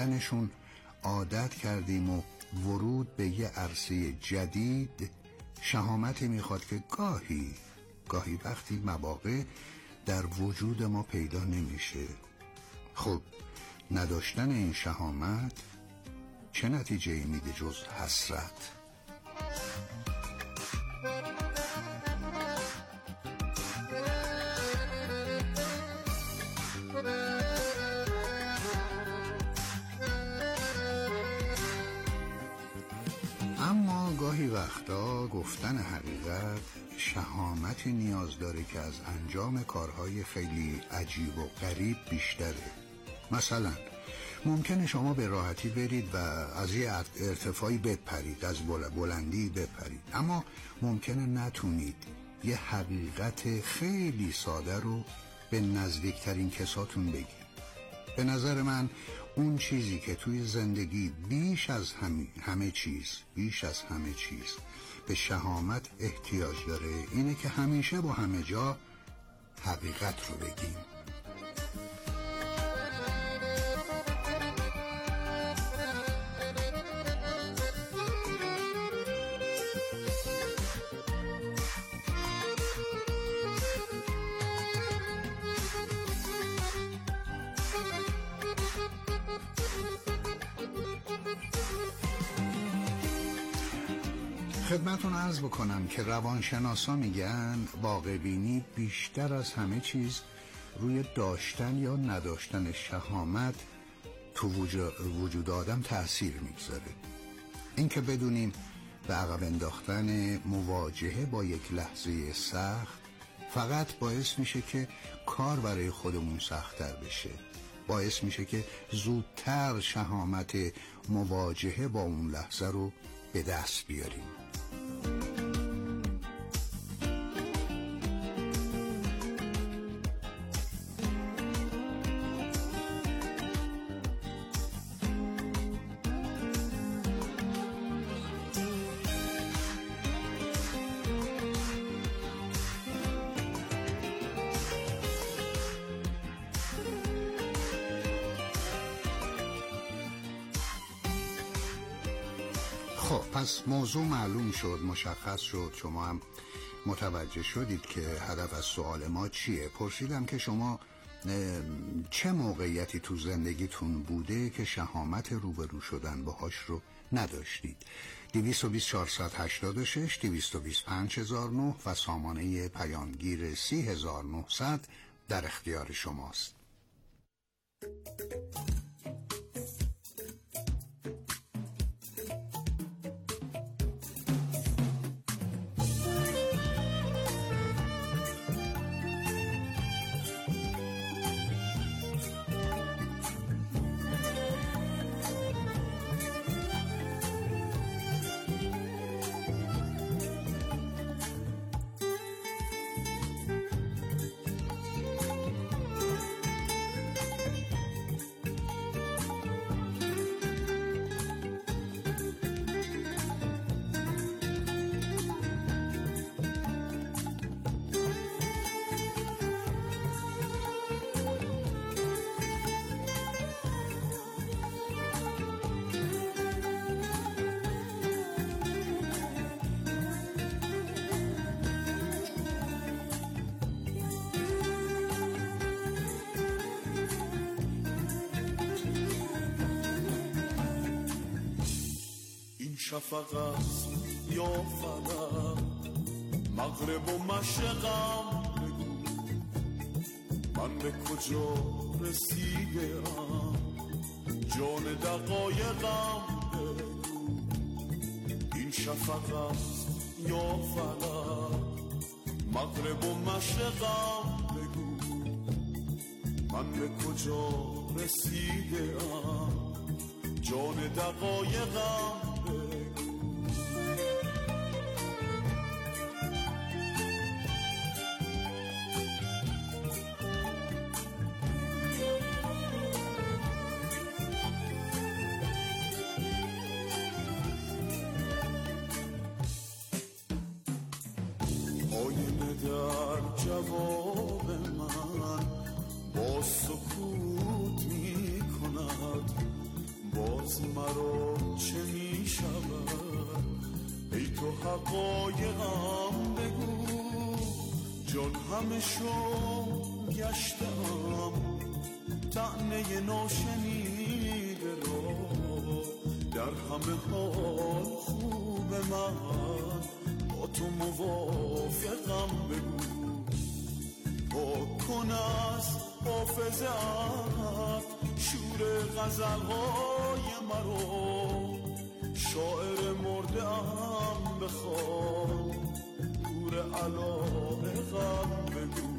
دیدنشون عادت کردیم و ورود به یه عرصه جدید شهامتی میخواد که گاهی وقتی مواقع در وجود ما پیدا نمیشه. خب نداشتن این شهامت چه نتیجه‌ای میده جز حسرت؟ اما گاهی وقتا گفتن حقیقت شهامتی نیاز داره که از انجام کارهای خیلی عجیب و غریب بیشتره. مثلا ممکنه شما به راحتی برید و از یه ارتفاعی بپرید، از بلندی بپرید، اما ممکنه نتونید یه حقیقت خیلی ساده رو به نزدیکترین کساتون بگید. به نظر من اون چیزی که توی زندگی بیش از همه چیز به شهامت احتیاج داره اینه که همیشه با همه جا حقیقت رو بگیم. خدمتون عرض بکنم که روانشناسا میگن واقع‌بینی بیشتر از همه چیز روی داشتن یا نداشتن شهامت تو وجود آدم تأثیر میگذاره. این که بدونیم به عقب انداختن مواجهه با یک لحظه سخت فقط باعث میشه که کار برای خودمون سخت‌تر بشه، باعث میشه که زودتر شهامت مواجهه با اون لحظه رو به دست بیاریم. خب پس موضوع معلوم شد، مشخص شد، شما هم متوجه شدید که هدف از سوال ما چیه. پرسیدم که شما چه موقعیتی تو زندگیتون بوده که شهامت روبرو شدن باهاش رو نداشتید. 220 486 220 5009 و سامانه پیامگیر 3900 در اختیار شماست. شفق است یا فلک، مغرب و مشرقم بگو من به کجا رسیدم، جان دقایقم بگو. این شفق است یا فلک، مغرب و مشرقم بگو من به کجا رسیدم، جان دقایقم. آینه در جواب من با سکوت می کند، باز مرا چه می شود؟ ای تو حقایقم بگو، جان همه شو گشتم طعنه ناشنیده را، در همه حال خوب من با تو موافقم بگو. پاک کن از حافظه‌ات شور غزل‌های مرا، شاعر مرده‌ام بخوان گور علایقم بگو.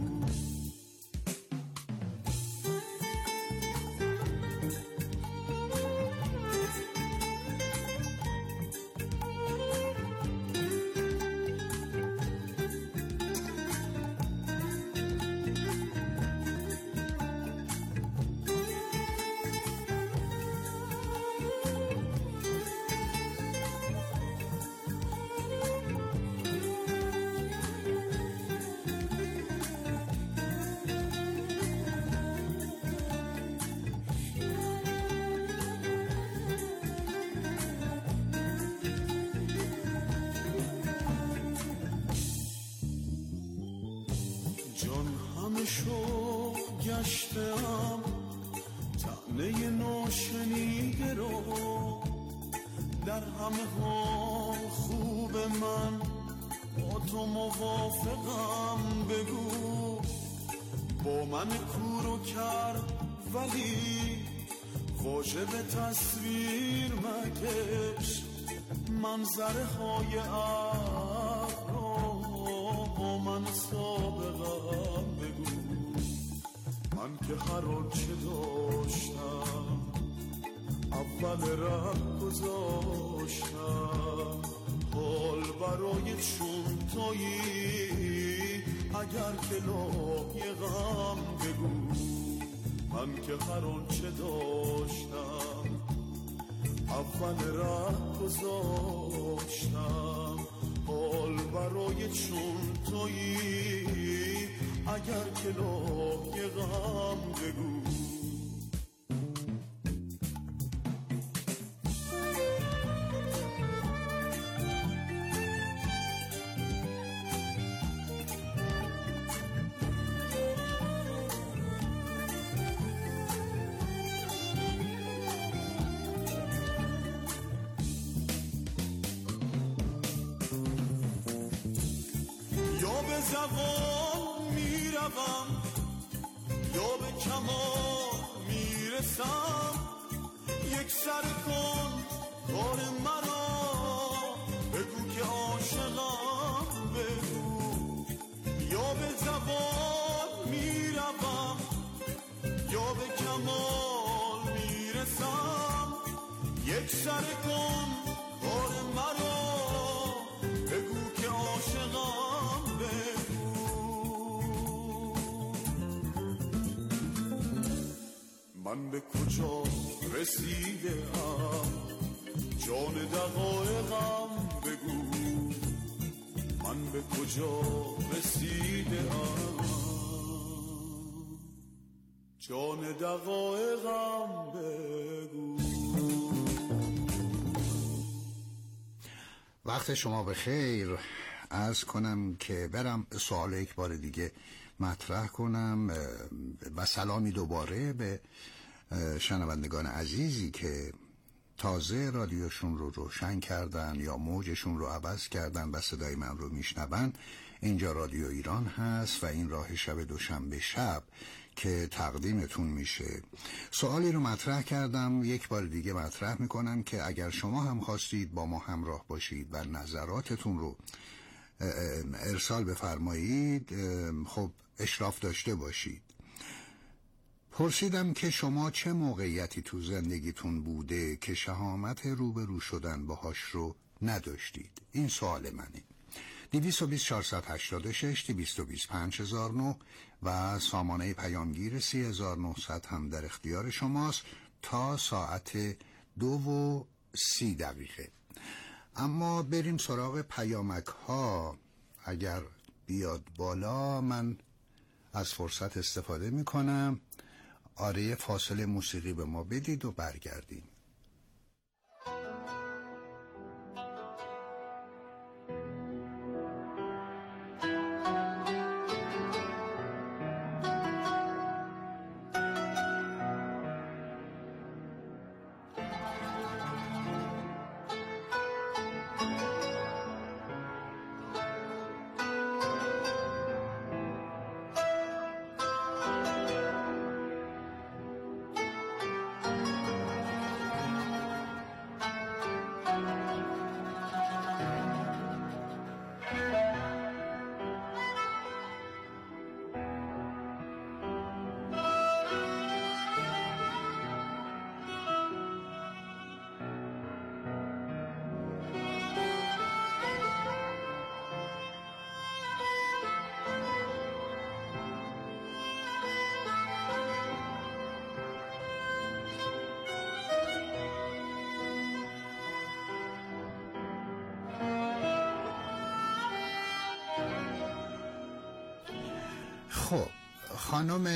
شوق گشتم طعنه ناشنیده رو، در همه حال خوب من با تو موافقم بگو. با من کورو کرد ولی واجب تصویر مکش، منظره های عقل با من سابقم بگو. من که هر آنچه داشتم اول ره گذاشتم، حال برای چون تویی اگر که لایقم بگو. من که هر آنچه داشتم اول ره گذاشتم، حال برای چون تویی اگر که لایقم بگو. یا به زبان میروم یا به کمال میرسم، یک سر کن کار مرا بگو که عاشقم بگو. یا به زبان میروم یا به کمال میرسم، یک سر کن کار مرا بگو که عاشقم بگو. من به کجا رسیدم جان دقایقم بگو، من به کجا رسیدم جان دقایقم بگو. وقت شما بخیر. عرض کنم که برم سوال یک بار دیگه مطرح کنم و سلامی دوباره به شنوندگان عزیزی که تازه رادیوشون رو روشن کردن یا موجشون رو عوض کردن و صدای من رو میشنون. اینجا رادیو ایران هست و این راه شب دوشنبه شب که تقدیمتون میشه. سوالی رو مطرح کردم، یک بار دیگه مطرح میکنم که اگر شما هم خواستید با ما همراه باشید و نظراتتون رو ارسال بفرمایید، خب اشراف داشته باشید. پرسیدم که شما چه موقعیتی تو زندگیتون بوده که شهامت روبرو شدن باهاش رو نداشتید؟ این سوال منه. 22486 225009 و سامانه پیامگیر 3900 هم در اختیار شماست تا ساعت 2:30. اما بریم سراغ پیامک ها. اگر بیاد بالا من از فرصت استفاده میکنم. آره، فاصله موسیقی به ما بدید و برگردیم. خب خانم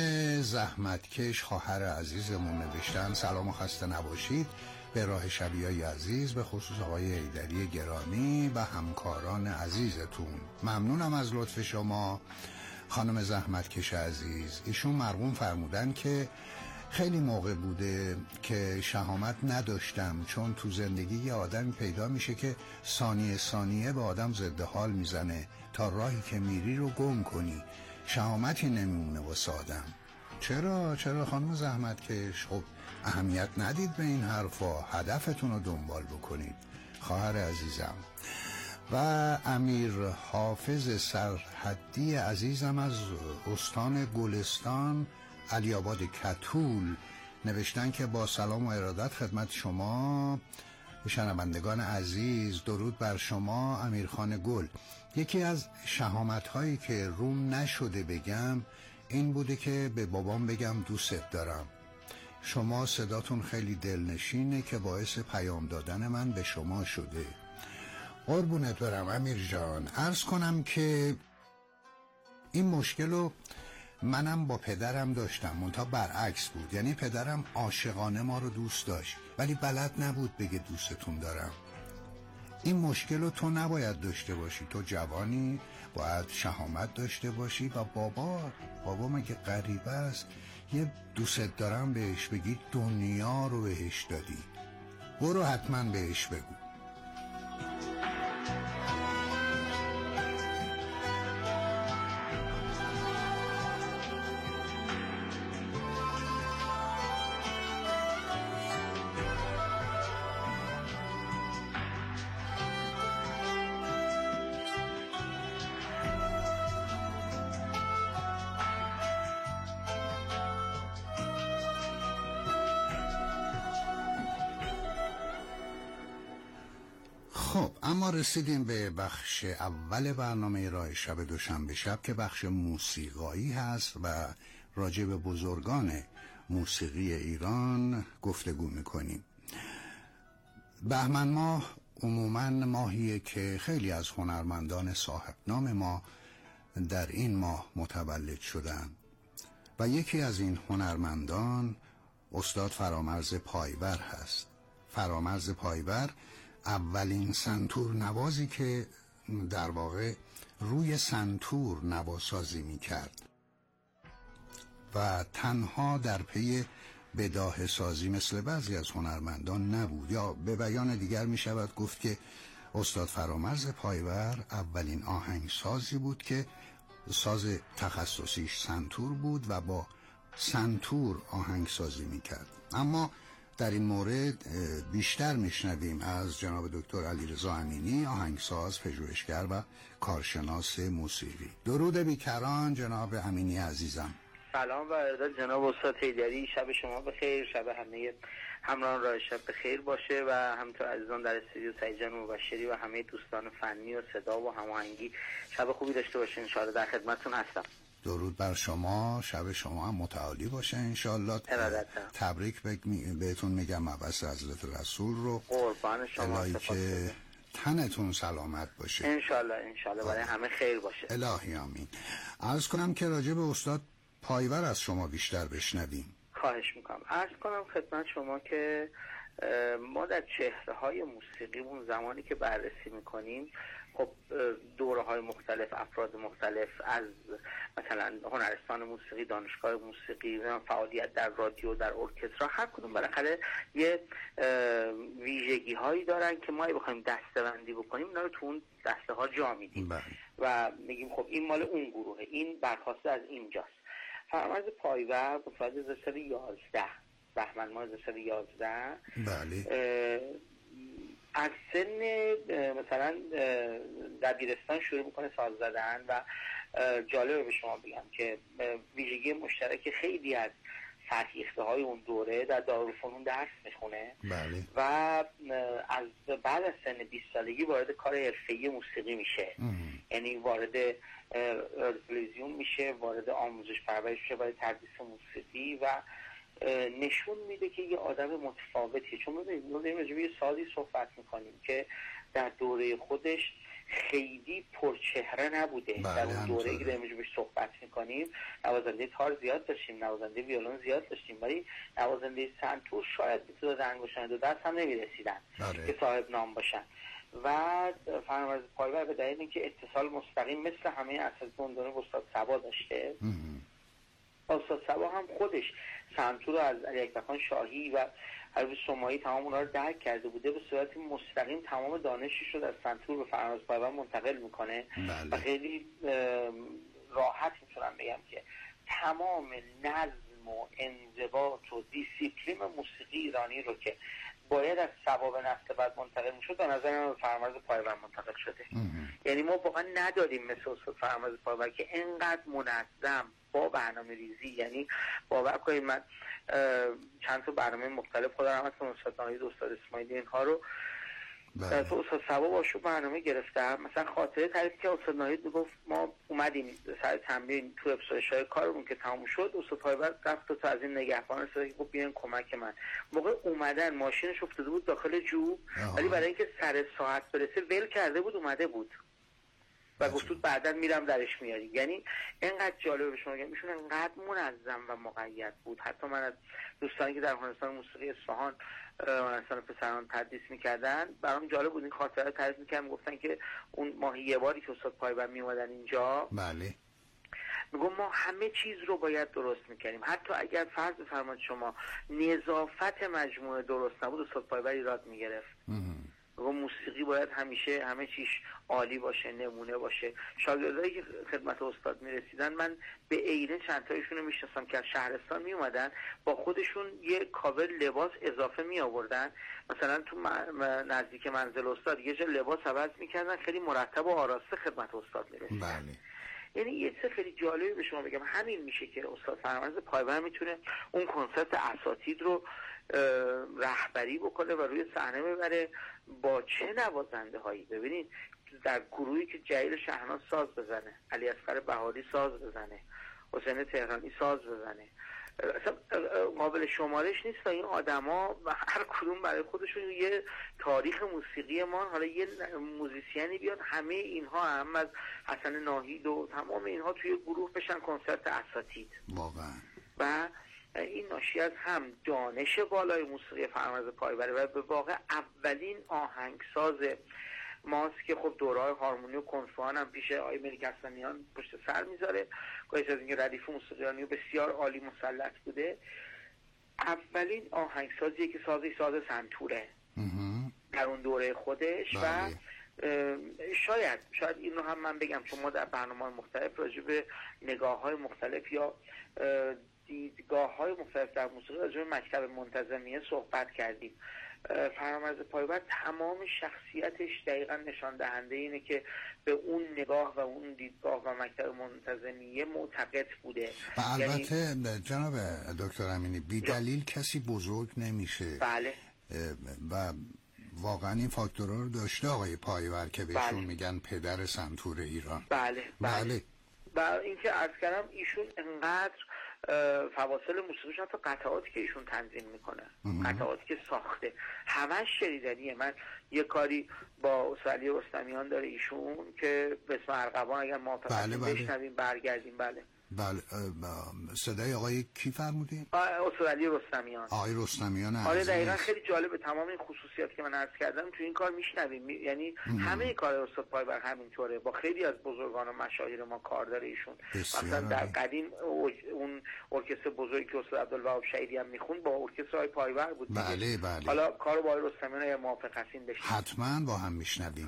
زحمتکش خواهر عزیزمون نوشتن سلام و خسته نباشید به راه شبیه‌ی عزیز، به خصوص آقای ایدری گرامی و همکاران عزیزتون. ممنونم از لطف شما خانم زحمتکش عزیز. ایشون مرحوم فرمودن که خیلی موقع بوده که شهامت نداشتم، چون تو زندگی یه آدمی پیدا میشه که ثانیه ثانیه به آدم ضد حال میزنه تا راهی که میری رو گم کنی، شهامتی نمیمونه واسه آدم. چرا خانم زحمتکش؟ خب اهمیت ندید به این حرفا، هدفتون رو دنبال بکنید خواهر عزیزم. و امیر حافظ سرحدی عزیزم از استان گلستان علی آباد کتول نوشتن که با سلام و ارادت خدمت شما شنوندگان عزیز، درود بر شما امیرخان گل. یکی از شهامت هایی که روم نشده بگم این بوده که به بابام بگم دوست دارم. شما صداتون خیلی دلنشینه که باعث پیام دادن من به شما شده. قربونت برم امیر جان. عرض کنم که این مشکل رو منم با پدرم داشتم، منتها برعکس بود. یعنی پدرم عاشقانه ما رو دوست داشت ولی بلد نبود بگه دوستتون دارم. این مشکل رو تو نباید داشته باشی، تو جوانی باید شهامت داشته باشی و بابا مگه غریبه است یه دوست دارم بهش بگی دنیا رو بهش دادی. برو حتما بهش بگو. خب اما رسیدیم به بخش اول برنامه راه شب دوشنبه شب که بخش موسیقایی هست و راجع به بزرگان موسیقی ایران گفتگو میکنیم. بهمن ماه عموماً ماهیه که خیلی از هنرمندان صاحب نام ما در این ماه متولد شدن و یکی از این هنرمندان استاد فرامرز پایور هست. فرامرز پایور اولین سنتور نوازی که در واقع روی سنتور نواسازی می کرد و تنها در پی بداهه سازی مثل بعضی از هنرمندان نبود، یا به بیان دیگر می شود گفت که استاد فرامرز پایور اولین آهنگسازی بود که ساز تخصصیش سنتور بود و با سنتور آهنگسازی می کرد. اما در این مورد بیشتر میشنویم از جناب دکتر علیرضا امینی، آهنگساز، پژوهشگر و کارشناس موسیقی. درود بیکران جناب امینی عزیزم. سلام و ارادت جناب استاد حیدری، شب شما بخیر، شب همه همراهان راه شب بخیر باشه و همینطور عزیزان در استودیو سعید جان مبشری و همه دوستان فنی و صدا و هماهنگی شب خوبی داشته باشه. انشاءالله در خدمتتون هستم. درود بر شما، شب شما هم متعالی باشه انشالله. تبریک بهتون میگم مبعث حضرت رسول رو. قربان شما، الهی که تنتون سلامت باشه انشالله برای همه خیر باشه. الهی آمین. عرض کنم که راجع به استاد پایور از شما بیشتر بشنویم. خواهش میکنم. عرض کنم خدمت شما که ما در چهره‌های موسیقیمون زمانی که بررسی میکنیم، خب دوره‌های مختلف، افراد مختلف، از مثلا هنرستان موسیقی، دانشگاه موسیقی، فعالیت در رادیو، در ارکسترا، هر کدوم بالاخره یه ویژگی‌هایی دارن که ما بخوایم دسته‌بندی بکنیم اینا رو تو اون دسته‌ها جا میدیم و میگیم خب این مال اون گروهه، این برخواسته از اینجاست. فرامرز پایور متولد سال 11 بهمن ماه سال 11 بله از سن مثلا دبیرستان شروع میکنه ساز زدن و جالبه به شما بگم که ویژگی مشترک خیلی از فرهیخته های اون دوره در دارالفنون درس میخونه بله. و از بعد از سن 20 سالگی وارد کار حرفه‌ای موسیقی میشه. یعنی وارد تلویزیون میشه، وارد آموزش پرورش میشه، وارد تدریس موسیقی و نشون میده که یه آدم متفاوتیه. چون ما داریم راجع به یه سازی صحبت میکنیم که در دوره خودش خیلی پرچهره نبوده. در اون دوره که داریم راجع صحبت میکنیم نوازنده تار زیاد داشتیم، نوازنده ویولون زیاد داشتیم، ولی نوازنده سنتور شاید به تعداد انگشتان دو دست هم نمیرسیدن که صاحب نام باشن. و فرامرز پایور به دلیل اینکه اتصال مستقیم مثل همه اساتید دنیا با استاد صبا داشته، استاد صبا هم خودش سنتور رو از علی اکبرخان شاهی و عربی سماعی تمام اونا رو درک کرده بوده، به صورت مستقیم تمام دانشش رو در سنتور به فرامرز پایور منتقل میکنه. و خیلی راحت میتونم بگم که تمام نظم و انضباط و دیسیپلین موسیقی ایرانی رو که باید از صبا به نسل بعد منتقل میشد به نظر من به فرامرز پایور منتقل شده. یعنی ما واقعا نداریم مثل استاد فرامرز پایور که اینقدر منظم با برنامه ریزی، یعنی باور کنید من چند تا برنامه مختلف خودم هم مثل استاد ناهید، استاد اسماعیلی اینها رو تو استاد صبا باشو برنامه گرفتم. مثلا خاطره تعریف که استاد ناهید میگفت ما اومدیم سر تمرین تو افزایش‌های کارمون که تموم شد، استاد پایور رفت تا از این نگهبان استاد گفت بیاین کمک من. موقع اومدن ماشینش افتاده بود داخل جوب، ولی برای اینکه سر ساعت برسه ول کرده بود اومده بود و گفتود بعداً میرم درش میاری. یعنی اینقدر جالبه به شما بگم ایشون اینقدر منظم و مقید بود. حتی من از دوستانی که در هنرستان موسیقی اصفهان هنرستان پسران تدریس میکردن برام جالب بود این خاطره تعریف میکردن، گفتن که اون ماهی یه باری که استاد پایور میومدن اینجا بله میگم ما همه چیز رو باید درست میکنیم، حتی اگر فرض بفرمایید شما نظافت مجموعه درست نبود استاد پایور ایراد میگرفت. و موسیقی باید همیشه همه چیش عالی باشه، نمونه باشه. شاگردایی که خدمت استاد میرسیدن من به عینه چند تایشون رو میشناسم که از شهرستان میومدن با خودشون یه کاور لباس اضافه می آوردن، مثلا تو نزدیک منزل استاد یه جا لباس عوض میکردن، خیلی مرتب و آراسته خدمت استاد میرسیدن. بله. یعنی یه چیز خیلی جالبی به شما بگم، همین میشه که استاد فرامرز پایور میتونه اون کنسرت اساتید رو رهبری بکنه و روی صحنه ببره با چه نوازنده هایی. ببینید در گروهی که جلیل شهناز ساز بزنه، علی اصغر بهاری ساز بزنه، حسین تهرانی ساز بزنه، اصلا قابل شمارش نیست. این آدما و هر کدوم برای خودشون یه تاریخ موسیقی ما. حالا یه موزیسیانی بیاد همه اینها هم از حسن ناهید و تمام اینها توی گروه بشن کنسرت اساتید واقعا. و این ناشی از هم دانش بالای موسیقی فرامرز پایور و به واقع اولین آهنگساز ماست که خب دوره‌های هارمونی و کنفوان هم پیش آقای ملک حسنیان پشت سر میذاره. گاهی از اینکه ردیف موسیقیانی بسیار عالی مسلط بوده. اولین آهنگسازیه که ساز سنتوره در اون دوره خودش. و شاید این رو هم من بگم چون ما در برنامه‌های مختلف راجع به نگاه‌های مختلف یا دیدگاه‌های مختلف در موسیقی راجع به مکتب منتظمیه صحبت کردیم. فرامرز پایور تمام شخصیتش دقیقا نشان دهنده اینه که به اون نگاه و اون دیدگاه و مکتب منتظمیه معتقد بوده. و البته جناب دکتر امینی بی دلیل کسی بزرگ نمیشه. بله. و واقعا این فاکتورها رو داشته آقای پایور که بهشون میگن پدر سنتور ایران. بله. و اینکه عرض کردم ایشون انقدر فواصل موسیقیش، حتی قطعاتی که ایشون تنظیم میکنه، قطعاتی که ساخته همش شنیدنیه. من یه کاری با استاد علی رستمیان داره ایشون که به اسم ارغوان، اگر موافقت بشنویم برگردیم. بله بله. صدای آقای کی فرمودین؟ استاد علی رستمیان. آقای رستمیان آره دقیقاً، خیلی جالبه تمام این خصوصیاتی که من عرض کردم تو این کار میشنویم. یعنی همه کار استاد پایور همینطوره، با خیلی از بزرگان و مشاهیر ما کار داره ایشون. مثلا در قدیم اون ارکستر بزرگی که استاد عبدالوهاب شهیدی هم میخوند با ارکستر پایور بود. بله بله. حالا کارو با آقای رستمیان موافق هستین بشین؟ حتما با هم میشنویم.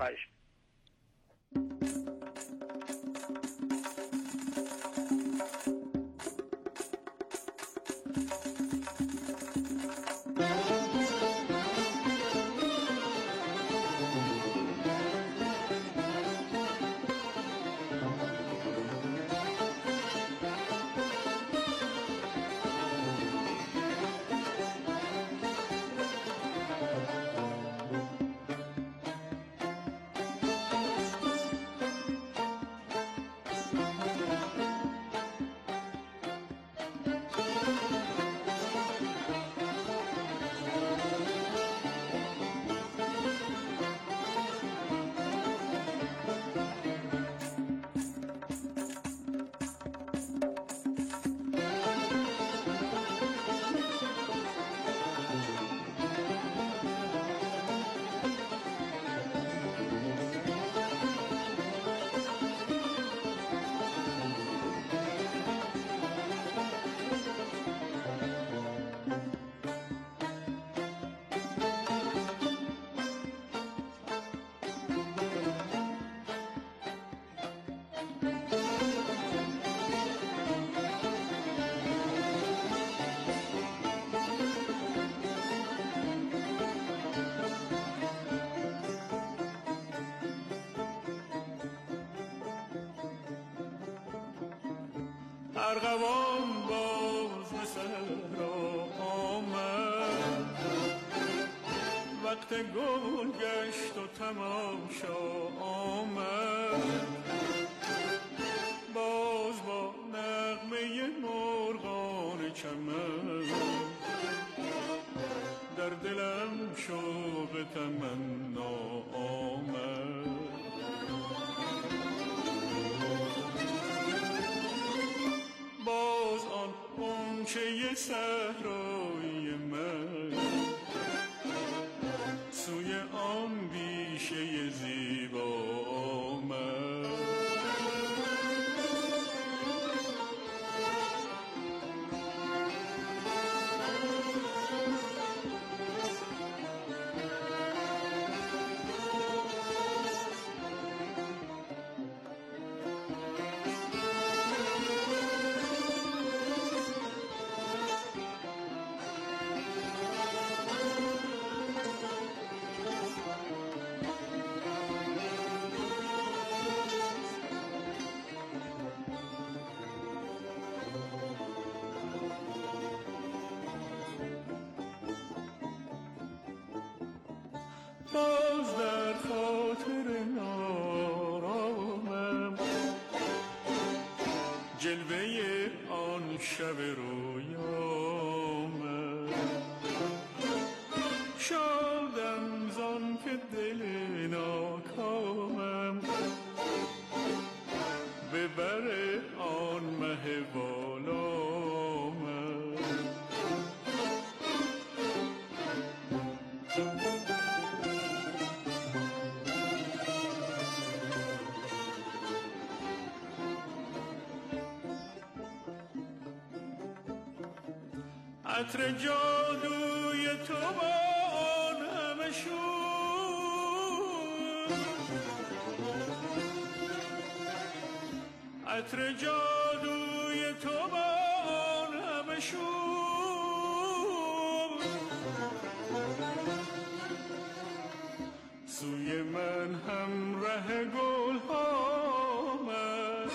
ارغوان باز به صحرا آمد، وقت گل گشت و تماشا آمد، باز با نغمه مرغان چمن در دلم شوق تمنا آمد. باز آن غنچه صحرایی من سوی آن بیشه زیبا آمد. باز در خاطر نارامم جلوه آن شب رویامم، شادم زان که دل ناکامم به بر آن مه والامم. عطر جادوی تو با آن همه شور، عطر جادوی تو با آن همه شور، سوی من هم ره گل آمد،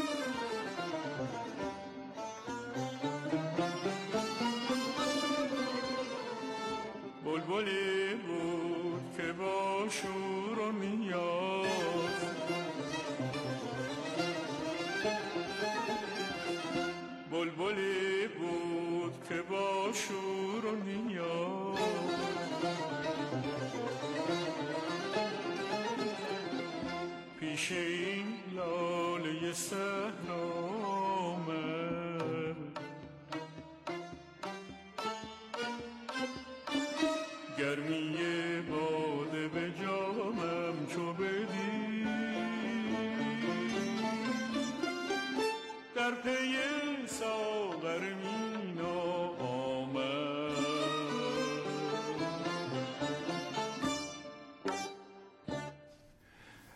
بلبلی بود که با شور و نیاز بلبلی بود که با شور و نیاز پیش این لاله صحرا آمد.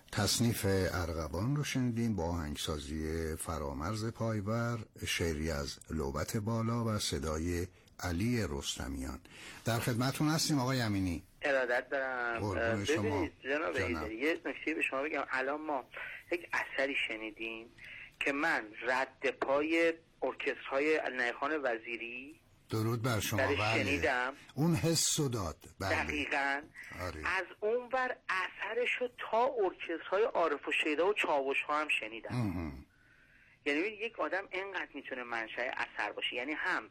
تصنیف ارغوان رو شنیدیم با آهنگسازی فرامرز پایور، شعری از لوبت بالا و صدای علی رستمیان. در خدمتون هستیم آقای امینی. ارادت دارم. ببینید جناب ایدری، یه نکته به شما بگم. الان ما یک اثری شنیدیم که من رد پای ارکسترهای نایخان وزیری درود بر شما شنیدم. اون حسو داد. دقیقاً. آره. از اون ور اثرشو تا ارکسترهای عارف و شیدا و چاوش ها هم شنیدم. یعنی یک آدم اینقدر میتونه منشأ اثر باشه، یعنی هم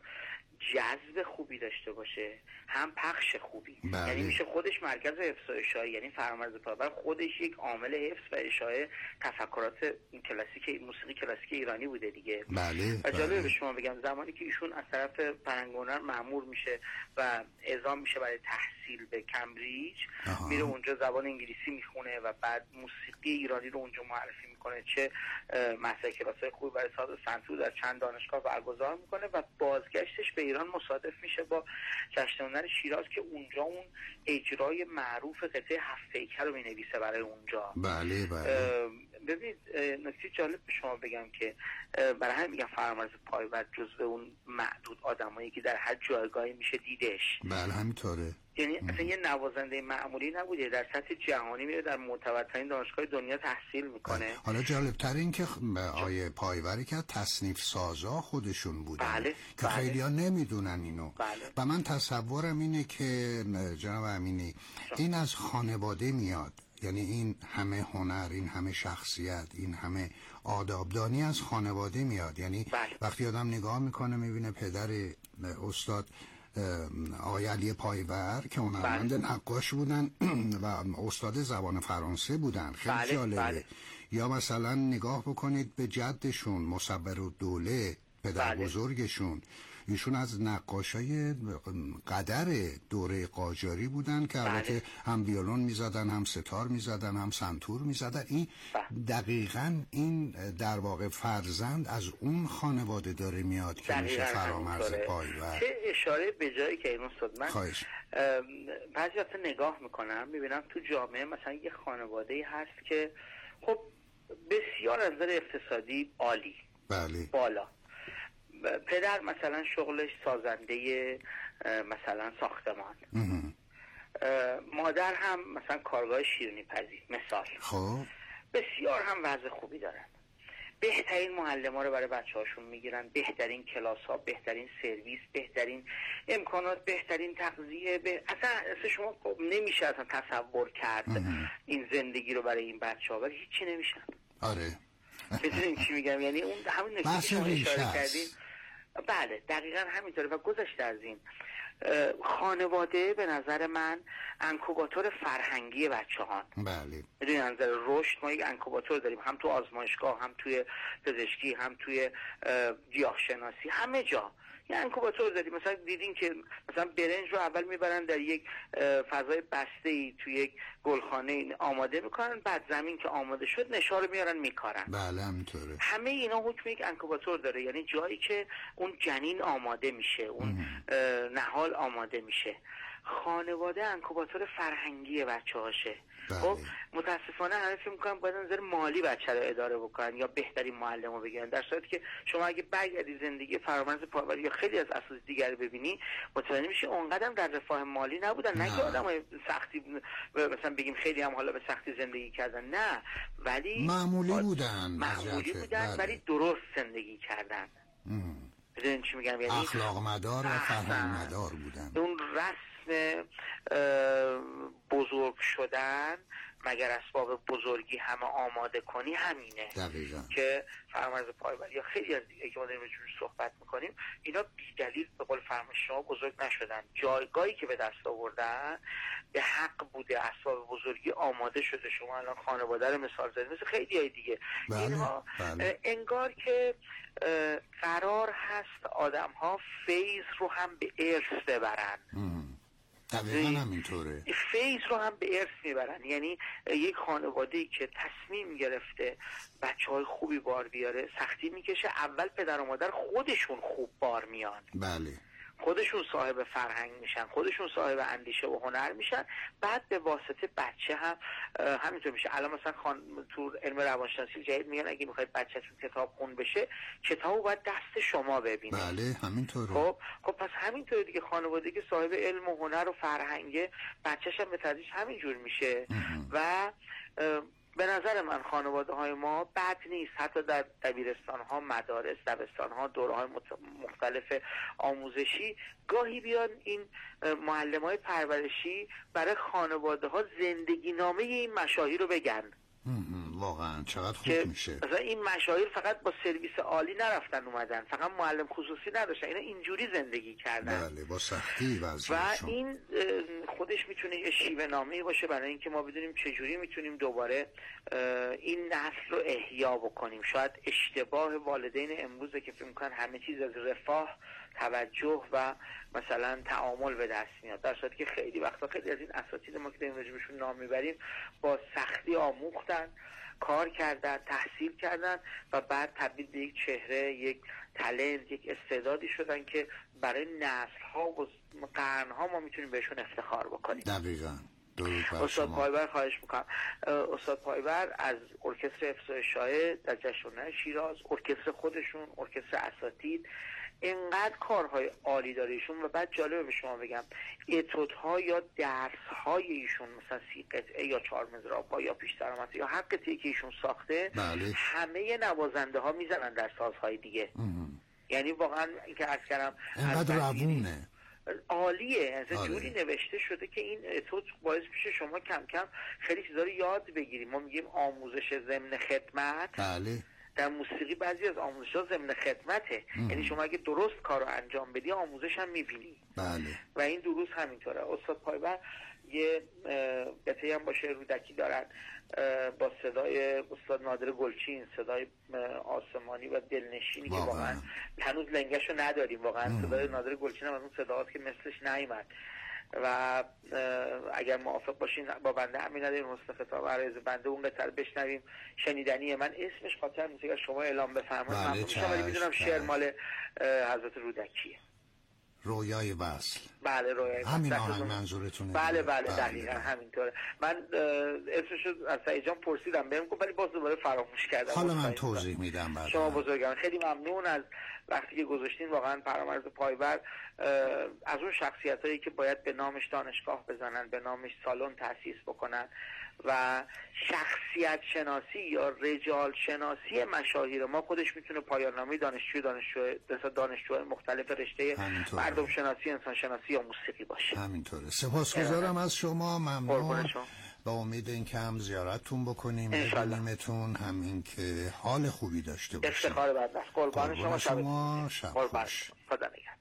جذب خوبی داشته باشه هم پخش خوبی. یعنی میشه خودش مرکز حفظ و اشاعه، یعنی فرامرز پایور خودش یک عامل حفظ و اشاعه تفکرات کلاسیک موسیقی کلاسیک ایرانی بوده دیگه. و جالبه به شما بگم زمانی که ایشون از طرف فرهنگ‌هنر مأمور میشه و اعزام میشه برای تحصیل به کمبریج، میره اونجا زبان انگلیسی میخونه و بعد موسیقی ایرانی رو اونجا معرفی میکنه، چه مسائل کلاسیک خوبی برای ساز سنتور در چند دانشگاه برگزار میکنه و بازگشتش به ایران مصادف میشه با جشن هنر شیراز که اونجا اون اجرای معروف قطعه هفت پیکر رو مینویسه برای اونجا. بله. ببینید نکته جالب به شما بگم که برای همین میگم فرامرز پایور جزو اون معدود آدمایی که در هر جایگاهی میشه دیدش. بله همینطوره. یعنی اصلا یه نوازنده معمولی نبوده، در سطح جهانی میره در معتبرترین دانشگاه دنیا تحصیل میکنه. حالا جالبتر این که آیه پایوری که تصنیف سازا خودشون بودن که خیلی ها نمیدونن اینو. و من تصورم اینه که جناب امینی این از خانواده میاد، یعنی این همه هنر، این همه شخصیت، این همه آدابدانی از خانواده میاد. یعنی وقتی آدم نگاه میکنه میبینه پدر استاد آقای علی پایور که هنرمند نقاش بودن و استاد زبان فرانسه بودن، خیلی جالبه. یا مثلا نگاه بکنید به جدشون مصورالدوله، پدر بزرگشون، ایشون از نقاشای قدر دوره قاجاری بودن که البته هم ویولون میزدن، هم ستار میزدن، هم سنتور میزدن. این دقیقاً این در واقع فرزند از اون خانواده داره میاد که میشه فرامرز پایور. چه اشاره به جایی که این استاد، من بعضی وقتا نگاه میکنم میبینم تو جامعه مثلا یه خانواده هست که خب بسیار از نظر اقتصادی عالی، بالا، پدر مثلا شغلش سازنده مثلا ساختمان، مادر هم مثلا کارگاه شیرینی پزی مثال، خب بسیار هم وضع خوبی دارن، بهترین معلم‌ها رو برای بچه‌هاشون میگیرن، بهترین کلاس‌ها، بهترین سرویس، بهترین امکانات، بهترین تغذیه، اصلا شما نمیشه اصلا تصور کرد این زندگی رو برای این بچه‌ها، ولی هیچی نمیشن. آره بدونین چی میگم، یعنی اون همون نکته که شما اشاره کردین. بله دقیقاً همینطوره. و گذشته از این، خانواده به نظر من انکوباتور فرهنگی بچه‌هان. بله. بدون نظر رشد ما یک انکوباتور داریم، هم تو آزمایشگاه، هم توی پزشکی، هم توی گیاهشناسی، همه جا یه انکوباتور داریم. مثلا دیدین که مثلا برنج رو اول میبرن در یک فضای بسته‌ای توی یک گلخانه آماده میکنن، بعد زمین که آماده شد نشا رو میارن میکارن. بله همینطوره. همه اینا حکم یک انکوباتور داره، یعنی جایی که اون جنین آماده میشه، اون نهال آماده میشه. خانواده انکوباتور فرهنگی بچه‌هاشه. خب متاسفانه همه فکر می‌کنن باید نظر مالی بچه رو اداره بکنن یا بهترین معلم رو بگیرن، در صورتی که شما اگه برگردی زندگی فرامرز پایور یا خیلی از اساتید دیگر ببینی متوجه میشی اونقدر در رفاه مالی نبودن. نه که آدمای سختی مثلا بگیم خیلی هم حالا به سختی زندگی کردن، نه، ولی معمولی بودن، ولی درست زندگی کردن. ببین چی میگم، یعنی اخلاق مدار و فرهنگ مدار بودن. اون رسم بزرگ شدن، مگر اسباب بزرگی همه آماده کنی، همینه. دقیقا. که فرامرز پایور یا خیلی از دیگه که ما داریم جوری صحبت میکنیم، اینا بی دلیل به قول فرمایش شما بزرگ نشدن. جایگاهی که به دست آوردن به حق بوده، اسباب بزرگی آماده شده. شما الان خانواده رو مثال زدید، مثل خیلی های دیگه. اینها انگار که قرار هست آدم ها فیض رو هم به ارث ببرن. دقیقا همینطوره. فیض رو هم به ارث میبرن. یعنی یک خانواده‌ای که تصمیم گرفته بچه‌های خوبی بار بیاره، سختی میکشه. اول پدر و مادر خودشون خوب بار میان. بله. خودشون صاحب فرهنگ میشن، خودشون صاحب اندیشه و هنر میشن، بعد به واسطه بچه هم همینطور میشه. الان مثلا تو علم روانشناسی جدید میگن اگه میخواید بچه‌تون کتاب خون بشه، کتابو باید دست شما ببینه. بله همینطوره. خب پس همینطوره دیگه، خانواده که صاحب علم و هنر و فرهنگه، بچه‌ش هم به تدریج همینجور میشه. و به نظر من خانواده های ما بد نیست، حتی در دبیرستان ها، مدارس، دبستان ها، دوره های مختلف آموزشی گاهی بیان این معلم های پرورشی برای خانواده ها زندگی نامه این مشاهیر رو بگن. واقعا چقدر خوب میشه. مثلا این مشاهیر فقط با سرویس عالی نرفتن اومدن، فقط معلم خصوصی نداشتن، اینا اینجوری زندگی کردن. بله با سختی و این خودش میتونه یه شیوه نامه‌ای باشه برای اینکه ما بدونیم چجوری میتونیم دوباره این نسل رو احیا بکنیم. شاید اشتباه والدین امروزه که فکر می‌کنن همه چیز از رفاه، توجه و مثلا تعامل به دست میاد، در صورتی که خیلی وقتا خیلی از این اساتید ما که داریم راجبشون نام میبریم با سختی آموختن، کار کردن، تحصیل کردن و بعد تبدیل به یک چهره، یک تالنت، یک استعدادی شدن که برای نسل‌ها و قرن‌ها ما میتونیم بهشون افتخار بکنیم. دقیقاً. استاد پایور خواهش میکنم. استاد پایور از ارکستر افسای شاه در جشنواره شیراز، ارکستر خودشون، ارکستر اساتید، اینقدر کارهای عالی داره ایشون. و بعد جالبه به شما بگم اتودها یا درسهای ایشون، مثلا 30 قطعه یا 4 مضراب یا پیش درآمد یا هر قطعه‌ای که ایشون ساخته، بله. همه نوازنده ها میزنن در سازهای دیگه. یعنی واقعا اینکه عرض کردم اینقدر روونه، عالیه، از جوری نوشته شده که این اتود باعث میشه شما کم کم خیلی چیزا رو یاد بگیریم. ما میگیم آموزش ضمن خدمت. بله. در موسیقی بعضی از آموزش‌ها ضمن خدمته، یعنی شما اگه درست کار رو انجام بدی آموزش هم میبینی. بله. و این دروس همینطوره. استاد پایور یه قطعه هم با شعر رودکی دارن با صدای استاد نادر گلچین، صدای آسمانی و دلنشینی که واقعا هنوز لنگش رو نداریم. واقعا صدای نادر گلچین هم از اون صداهاست که مثلش نیامد. و اگر موافق باشین با بنده همین نداریم حسن خطاب عرض بنده اون قطعه بشنویم. شنیدنیه. من اسمش خاطر موسیقی شما اعلام بفرمایید. ممنون میشم، ولی میدونم شعر مال حضرت رودکیه. رویای وصل. بله رویای وصل. همین آهنگ منظورتونه؟ بله دقیقاً همینطوره. من اسمشو از سعید جان پرسیدم بهم گفت ولی باز دوباره فراموش کردم. حالا من توضیح میدم بعد. شما بزرگان خیلی ممنون از وقتی که گذاشتین. واقعا فرامرز پایور از اون شخصیتایی که باید به نامش دانشگاه بزنن، به نامش سالن تأسیس بکنن و شخصیت شناسی یا رجال شناسی مشاهیر ما خودش میتونه پایان نامه دانشجوهای مختلف رشته مردم شناسی، انسان شناسی یا موسیقی باشه. همینطوره. سپاسگزارم از شما. ممنون. با امید اینکه هم زیارتتون بکنیم، ببینیمتون، همین که حال خوبی داشته باشیم. افتخار بعد است. قربان شما. شب خوش. خدا نگهدار.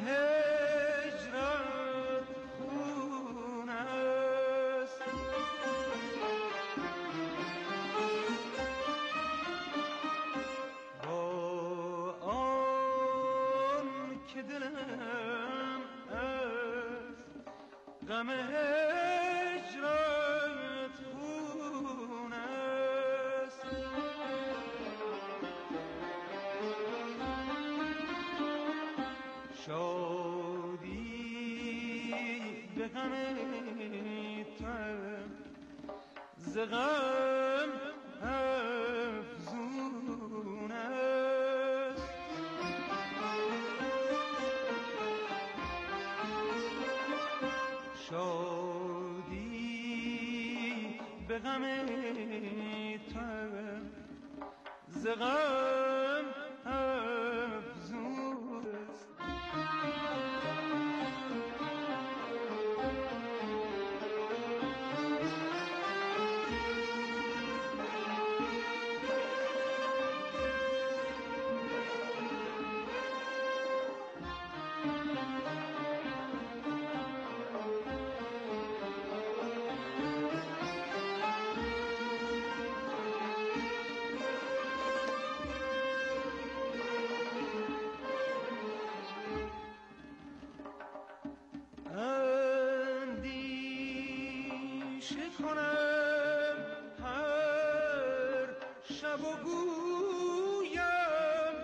هجرت خون است. با آن که دلم از غم هجرت خون است، شادی به غم تو ز غم افزون است. شادی به غم تو ز غم افزون است. اندیشه کنم هر شب و گویم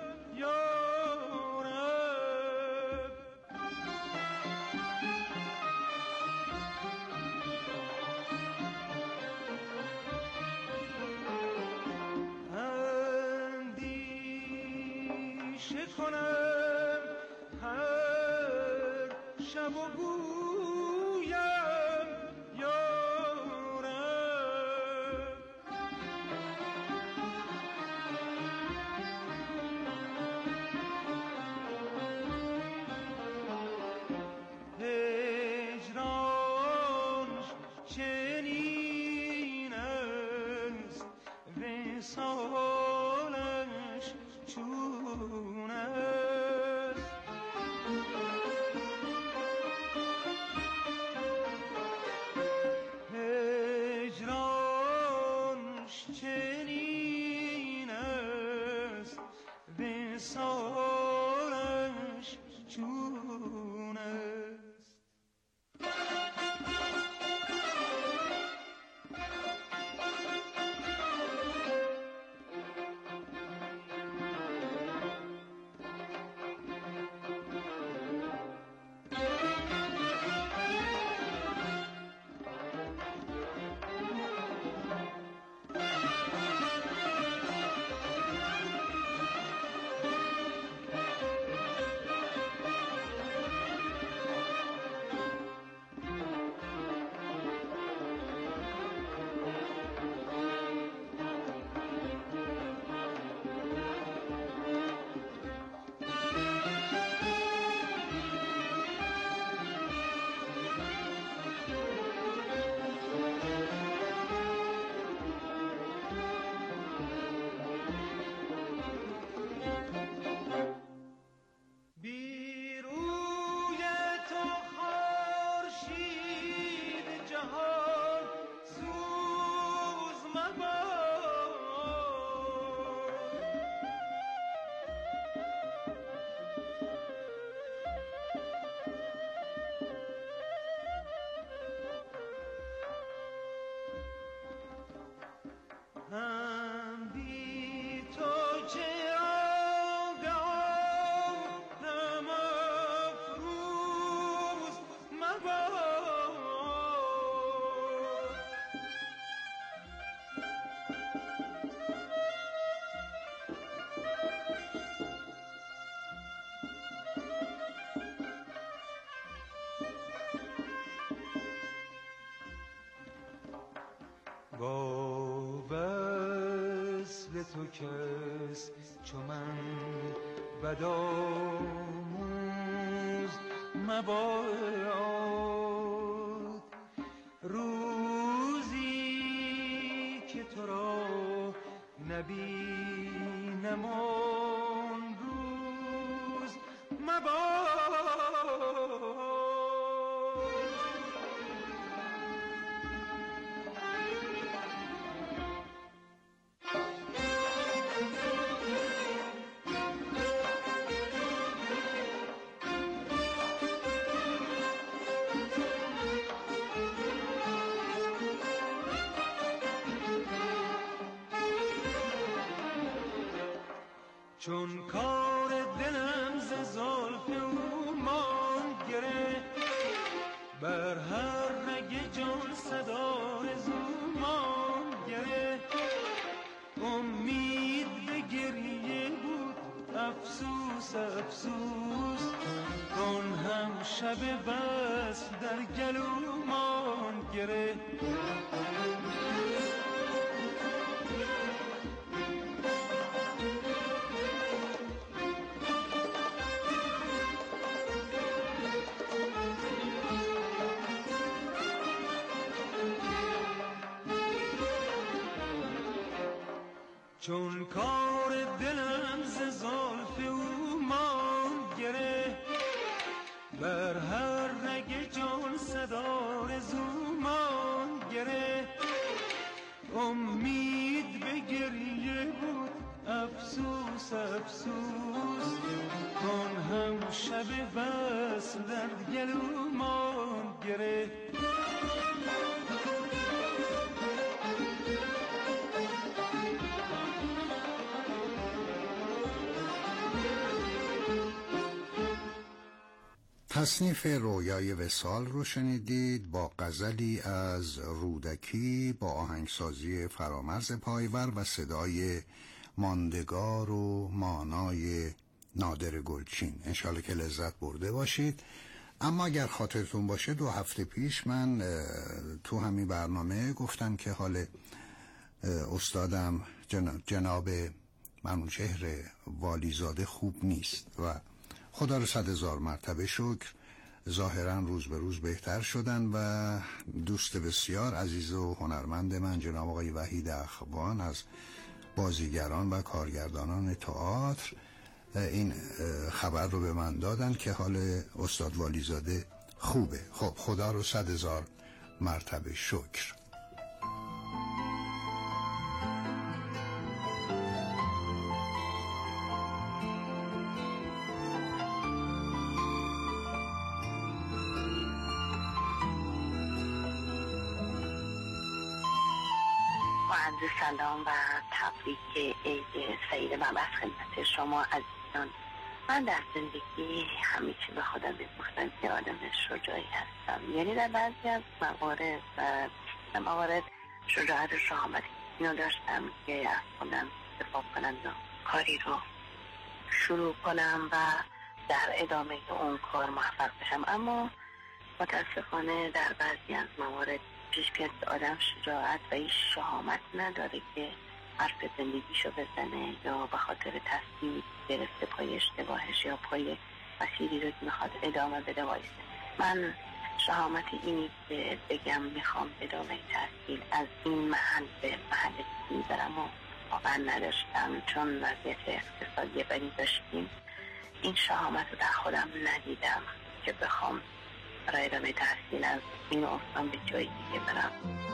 یارب، اندیشه کنم هر شب و گویم یارب. هجرانش چنین است، وصالش چون است. هجرانش چنین است، وصالش چون است. بی روی تو خورشید جهان سوز مباد. هم بی تو با وصل تو کس چو من بدآموز مباد. روزی که تو را نبینم آن روز مباد. چون کار دلم ز زلف او ماند گره، بر هر رگ جان صدا رزو ماند گره. امید به گریه بود افسوس افسوس، آن هم شب وصل در گلو ماند گره. چون کار دلم ز زلف او ماند گره، بر هر رگ جان صدا رزو ماند گره. امید به گریه بود افسوس افسوس، آن هم شب وصل در گلو ماند گره. تصنیف رویای وصال رو شنیدید با غزلی از رودکی با آهنگسازی فرامرز پایور و صدای ماندگار و مانای نادر گلچین. انشالله که لذت برده باشید. اما اگر خاطرتون باشه 2 هفته پیش من تو همین برنامه گفتم که حال استادم جناب منوچهر والیزاده خوب نیست و خدا رو 100,000 مرتبه شکر ظاهرا روز به روز بهتر شدن و دوست بسیار عزیز و هنرمند من جناب آقای وحید اخوان از بازیگران و کارگردانان تئاتر این خبر رو به من دادن که حال استاد والیزاده خوبه. خب خدا رو 100,000 مرتبه شکر. سلام و تبریک عید سعید مبعث خدمت شما عزیزان. من در زندگی همیشه به خودم میگفتم که آدم شجاعی هستم، یعنی در بعضی از موارد شجاعت و شهامت اینو داشتم که از خودم دفاع کنم و کاری رو شروع کنم و در ادامه اون کار موفق بشم. اما متاسفانه در بعضی از موارد پیش بیاد آدم شجاعت و این شهامت نداره که حرف زندگیشو بزنه یا به خاطر تصمیم گرفته پای اشتباهش یا پای مسیری رو که میخواد ادامه بده وایسته. من شهامت اینی که بگم میخوام ادامه تحصیل از این محل به محل دیگه برم و واقعا نداشتم، چون وضعیت اقتصادی بدی داشتیم. این شهامت رو در خودم ندیدم که بخوام برای ادامه تحصیل از این استان به جایی دیگه برم.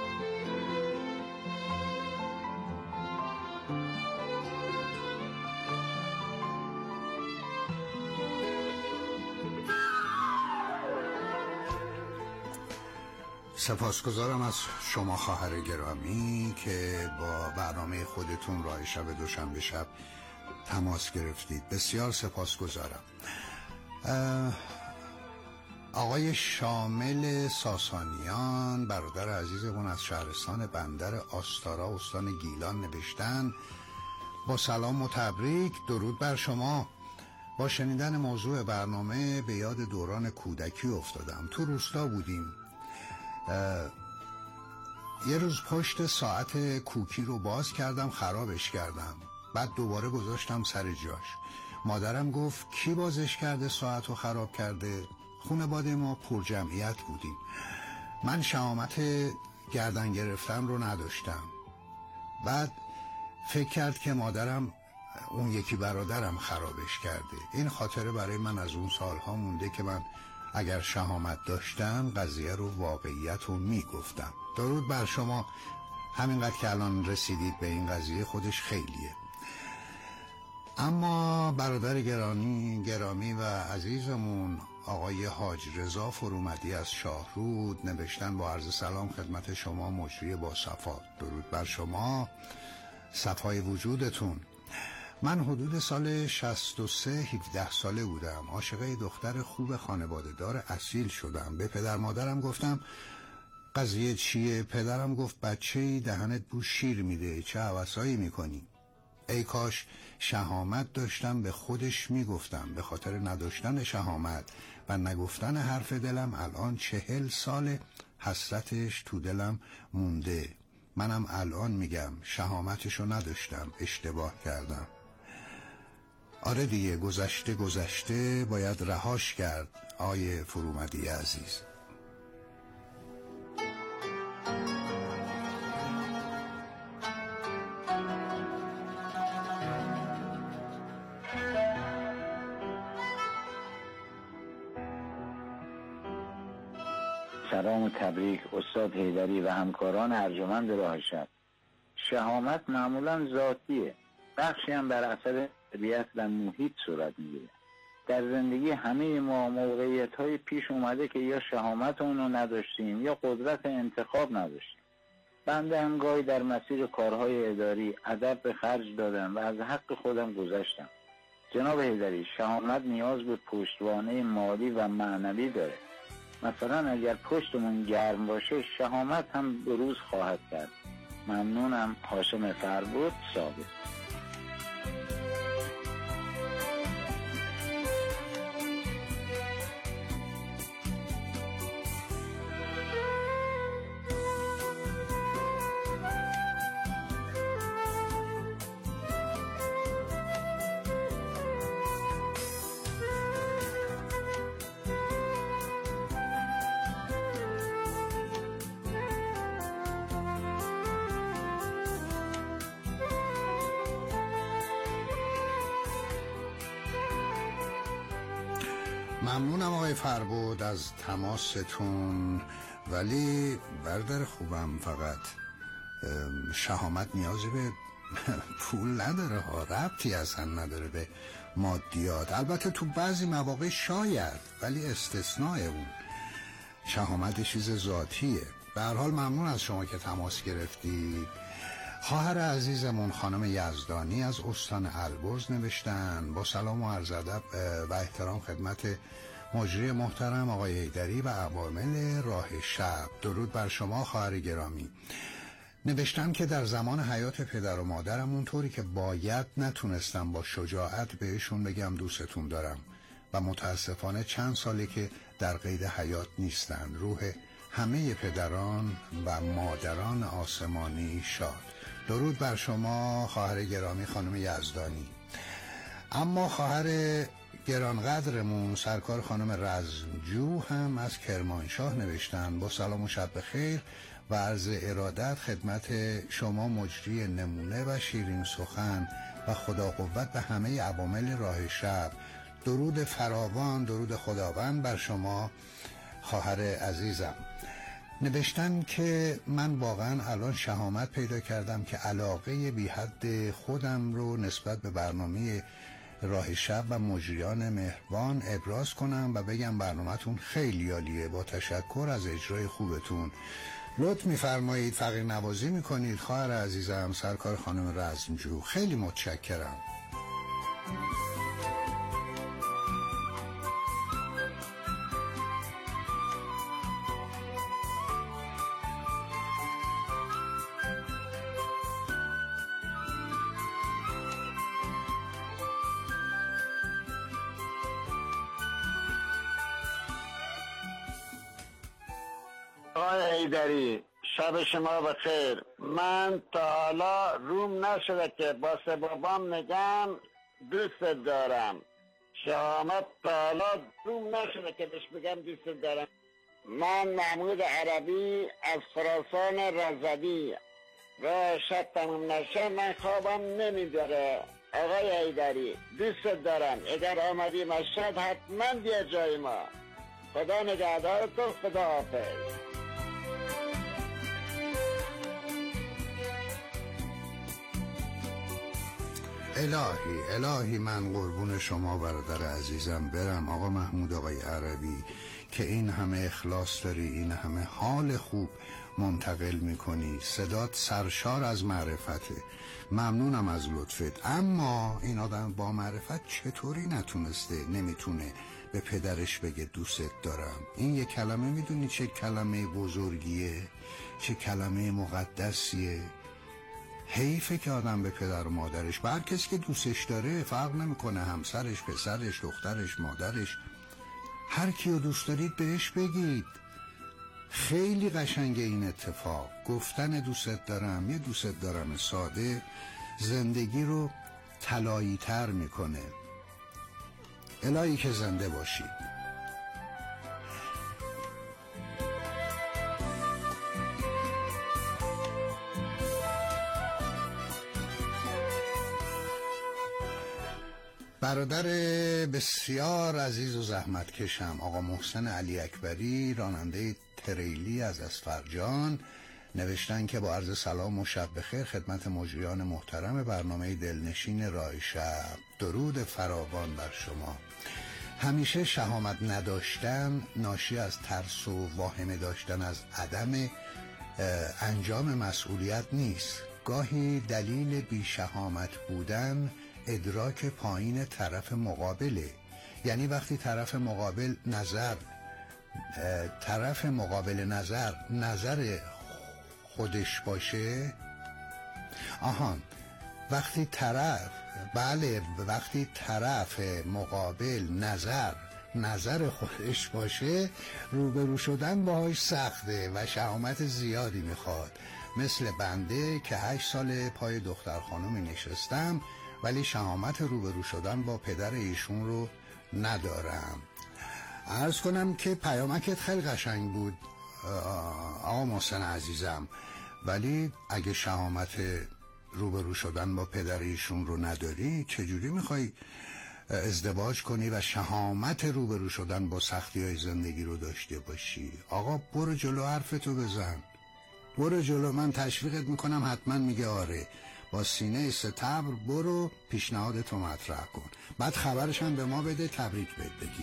سپاسگزارم از شما خواهر گرامی که با برنامه خودتون راه شب دوشنبه شب تماس گرفتید. بسیار سپاسگزارم. آقای شامل ساسانیان برادر عزیزمون از شهرستان بندر آستارا استان گیلان نوشتن: با سلام و تبریک، درود بر شما. با شنیدن موضوع برنامه به یاد دوران کودکی افتادم. تو روستا بودیم، یه روز پشت ساعت کوکی رو باز کردم، خرابش کردم، بعد دوباره گذاشتم سر جاش. مادرم گفت کی بازش کرده ساعت رو خراب کرده؟ خانواده ما پر جمعیت بودیم. من شهامت گردن گرفتن رو نداشتم. بعد فکر کرد که مادرم اون یکی برادرم خرابش کرده. این خاطره برای من از اون سالها مونده که من اگر شهامت داشتم قضیه رو واقعیت رو میگفتم. درود بر شما. همینقدر که الان رسیدید به این قضیه خودش خیلیه. اما برادر گرامی و عزیزمون آقای حاج رضا فرومدی از شاهرود نوشتن: با عرض سلام خدمت شما مجری با صفا. درود بر شما، صفای وجودتون. من حدود سال 63 17 ساله بودم. عاشق دختر خوب خانواده دار اصیل شدم. به پدر مادرم گفتم قضیه چیه؟ پدرم گفت بچه‌ای دهنت بو شیر میده، چه هوسایی میکنی؟ ای کاش شهامت داشتم به خودش میگفتم. به خاطر نداشتن شهامت و نگفتن حرف دلم الان 40 سال حسرتش تو دلم مونده. منم الان میگم شهامتشو نداشتم، اشتباه کردم. آره دیگه، گذشته باید رهاش کرد. آیه فرومدی عزیز، سلام و تبریک استاد حیدری و همکاران ارجمند راه شب. شهامت معمولا ذاتیه، بخشی هم بر اثر طبیعت و محیط صورت میگیره. در زندگی همه ما موقعیت‌های پیش اومده که یا شهامت اونو نداشتیم یا قدرت انتخاب نداشتیم. بنده هم گاهی در مسیر کارهای اداری ادب به خرج دادم و از حق خودم گذشتم. جناب حیدری، شهامت نیاز به پشتوانه مالی و معنوی داره. مثلا اگر پشتمون گرم باشه شهامت هم بروز خواهد کرد. ممنونم. هاشم فربود، ثابت. ممنونم آقای فربود از تماستون، ولی برادر خوبم فقط شهامت نیازی به پول نداره ها، ربطی اصلا نداره به مادیات. البته تو بعضی مواقع شاید، ولی استثناء اون. شهامت چیز ذاتیه. به هر حال ممنون از شما که تماس گرفتید. خواهر عزیزمون خانم یزدانی از استان البرز نوشتن: با سلام و عرض ادب و احترام خدمت مجری محترم آقای حیدری و عوامل راه شب. درود بر شما خواهر گرامی. نوشتن که در زمان حیات پدر و مادرم اونطوری که باید نتونستم با شجاعت بهشون بگم دوستتون دارم و متاسفانه چند ساله که در قید حیات نیستن. روح همه پدران و مادران آسمانی شاد. درود بر شما خواهر گرامی خانم یزدانی. اما خواهر گرانقدرمون سرکار خانم رزمجو هم از کرمانشاه نوشتن: با سلام و شب بخیر و عرض ارادت خدمت شما مجری نمونه و شیرین سخن و خدا قوت به همه عوامل راه شب. درود فراوان، درود خداوند بر شما خواهر عزیزم. نوشتن که من واقعا الان شهامت پیدا کردم که علاقه بی حد خودم رو نسبت به برنامه راه شب و مجریان مهربان ابراز کنم و بگم برنامه‌تون خیلی عالیه. با تشکر از اجرای خوبتون. لطف می‌فرمایید فقیر نوازی می‌کنید خواهر عزیزم سرکار خانم رزمجو. خیلی متشکرم. آقای حیدری، شب شما بخیر. من تا حالا روم نشده که با سبابام نگم دوست دارم. شهامت تا حالا روم نشده که بهش بگم دوست دارم. من محمود عربی از خراسان رضوی. راه شب تموم نشه من خوابم نمیداره. آقای حیدری دوست دارم، اگر آمدی مشهد حتما بیا جای ما. خدا نگهدارتون. خدا حافظ. الهی من قربون شما برادر عزیزم برم. آقا محمود آقای عربی که این همه اخلاص داری، این همه حال خوب منتقل میکنی، صدات سرشار از معرفته، ممنونم از لطفت. اما این آدم با معرفت چطوری نمیتونه به پدرش بگه دوست دارم؟ این یک کلمه میدونی چه کلمه بزرگیه، چه کلمه مقدسیه. حیفه که آدم به پدر و مادرش، هر کسی که دوستش داره، فرق نمیکنه همسرش، پسرش، دخترش، مادرش، هر کیو دوست دارید بهش بگید. خیلی قشنگه این اتفاق، گفتن دوست دارم، یه دوست دارم ساده زندگی رو طلایی تر میکنه. الهی که زنده باشید. برادر بسیار عزیز و زحمتکشم آقا محسن علی اکبری، راننده تریلی از اسفرجان، نوشتن که با عرض سلام و شب بخیر خدمت مجریان محترم برنامه دلنشین راه شب. درود فراوان بر شما. همیشه شهامت نداشتن ناشی از ترس و واهمه داشتن از عدم انجام مسئولیت نیست. گاهی دلیل بی شهامت بودن ادراک پایین طرف مقابله. یعنی وقتی طرف مقابل نظر خودش باشه، وقتی طرف مقابل نظر خودش باشه، روبرو شدن باهاش سخته و شهامت زیادی میخواد. مثل بنده که 8 سال پای دختر خانومی نشستم ولی شهامت روبرو شدن با پدر ایشون رو ندارم. عرض کنم که پیامکت خیلی قشنگ بود آقا محسن عزیزم، ولی اگه شهامت روبرو شدن با پدر ایشون رو نداری، چجوری میخوای ازدواج کنی و شهامت روبرو شدن با سختی‌های زندگی رو داشته باشی؟ آقا برو جلو، حرفتو بزن، برو جلو. من تشویقت میکنم، حتما میگه آره. با سینه ستبر برو، پیشنهادتو مطرح کن، بعد خبرش هم به ما بده، تبریک بهت بگیم.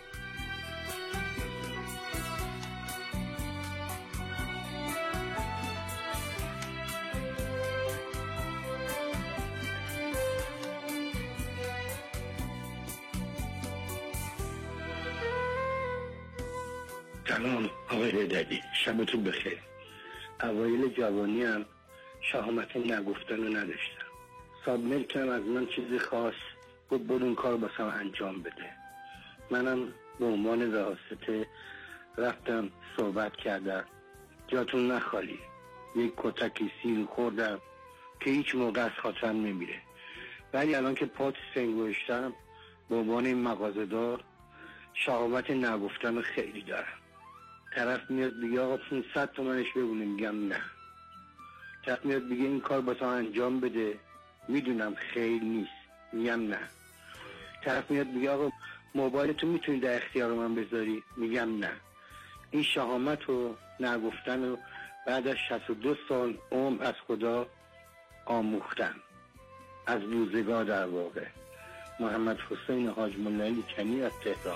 سلام آقای هیدری، شبتون بخیر. اوایل جوانی هم شهامت نگفتن رو نداشتم. صاحب ملکم از من چیزی خواست، گفت برو این کار باسم انجام بده. منم به عنوان واسطه رفتم صحبت کردم، جاتون نخالی. یک کتکی سیر خوردم که هیچ موقع از خاطرم نمیره. ولی الان که پات سنگوشتم به عنوان این مغازه‌دار، شهامت نگفتن خیلی دارم. طرف میاد بگه آقا 500 تومنش بگونه، میگم نه. طرف میاد بگه این کار با تو انجام بده، میدونم خیلی نیست، میگم نه. طرف میاد بگه آقا موبایلتو میتونی در اختیار من بذاری، میگم نه. این شهامت و نگفتن رو بعد از 62 سال عمر از خدا آموختم، از روزگار در واقع. محمد حسین حاج ملایی کنی از تهران.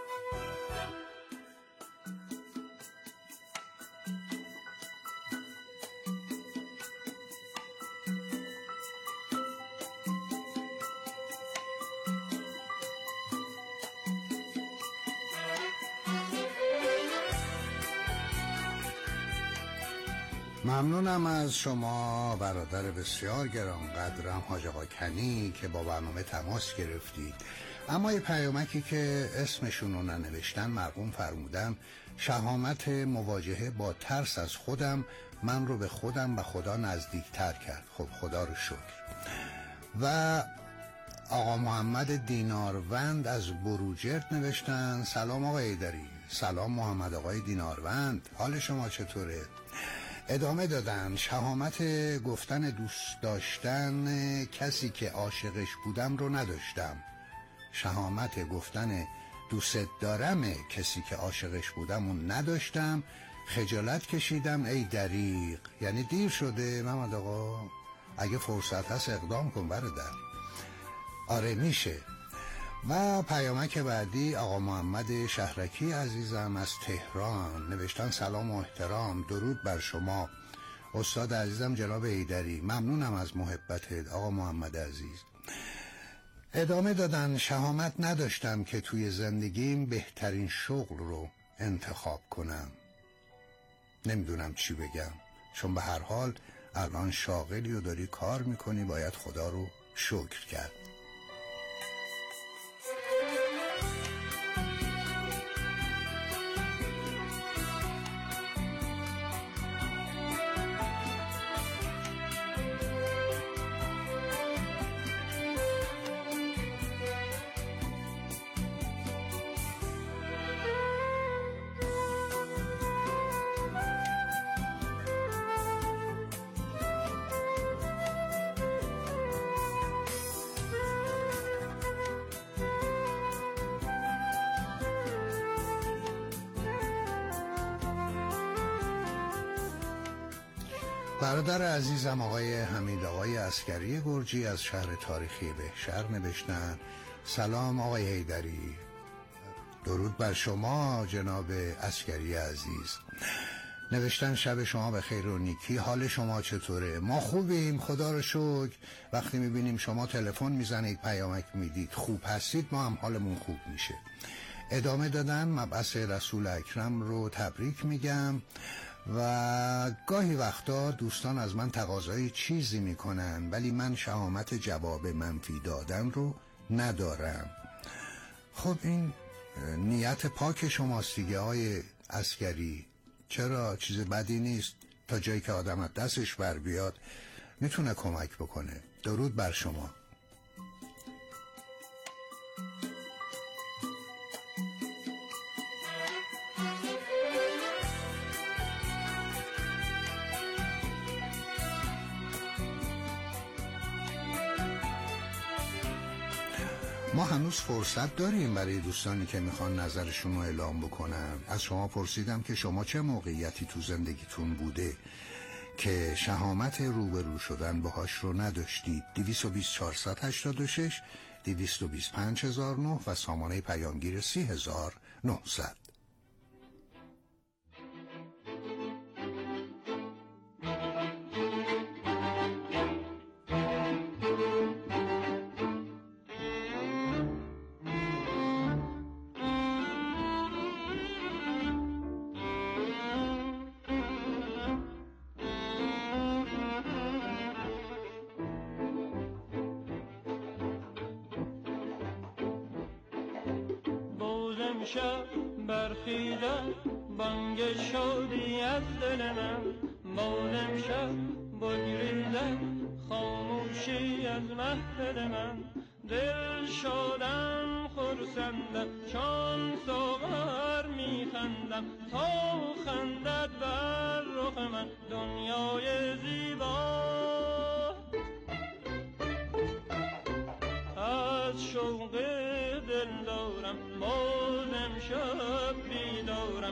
ممنونم از شما برادر بسیار گرانقدرم حاج آقا کنی که با برنامه تماس گرفتید. اما یه پیامکی که اسمشون رو ننوشتن، مرحوم فرمودن شهامت مواجهه با ترس از خودم من رو به خودم و خدا نزدیکتر کرد. خب خدا رو شکر. و آقا محمد دیناروند از بروجرد نوشتن سلام آقا هیدری. سلام محمد آقای دیناروند، حال شما چطوره؟ ادامه دادن شهامت گفتن دوست داشتن کسی که عاشقش بودم رو نداشتم. شهامت گفتن دوست دارم کسی که عاشقش بودم رو نداشتم. خجالت کشیدم ای دریغ. یعنی دیر شده محمد آقا، اگه فرصت هست اقدام کن برادر. آره میشه. و پیامک بعدی آقا محمد شهرکی عزیزم از تهران نوشتن سلام و احترام، درود بر شما استاد عزیزم جناب حیدری، ممنونم از محبتت آقا محمد عزیز. ادامه دادن شهامت نداشتم که توی زندگیم بهترین شغل رو انتخاب کنم. نمیدونم چی بگم، چون به هر حال الان شاغلی و داری کار میکنی، باید خدا رو شکر کرد. برادر عزیزم آقای حمید آقای عسکری گرجی از شهر تاریخی بهشهر نوشتن سلام آقای حیدری، درود بر شما جناب عسکری عزیز. نوشتن شب شما به خیر و نیکی، حال شما چطوره؟ ما خوبیم خدا رو شکر. وقتی میبینیم شما تلفن میزنید پیامک میدید خوب هستید، ما هم حالمون خوب میشه. ادامه دادن مبعث رسول اکرم رو تبریک میگم و گاهی وقتا دوستان از من تقاضای چیزی میکنن ولی من شهامت جواب منفی دادن رو ندارم. خب این نیت پاک شماست دیگه های عسکری، چرا؟ چیز بدی نیست، تا جایی که آدم از دستش بر بیاد میتونه کمک بکنه. درود بر شما. ما هنوز فرصت داریم برای دوستانی که میخوان نظرشون رو اعلام بکنن. از شما پرسیدم که شما چه موقعیتی تو زندگیتون بوده که شهامت روبرو شدن باهاش رو نداشتید. 220 486 225 1009 و سامانه پیامگیر 30900. شب برخیزد بانگ شادی از دل من، باز امشب بگریزد خاموشی از محفل من. دل شادم خرسندم چون ساغر میخندم، تا خندد بر رخ من دنیای زیبا. از شوق دل دارم باز امشب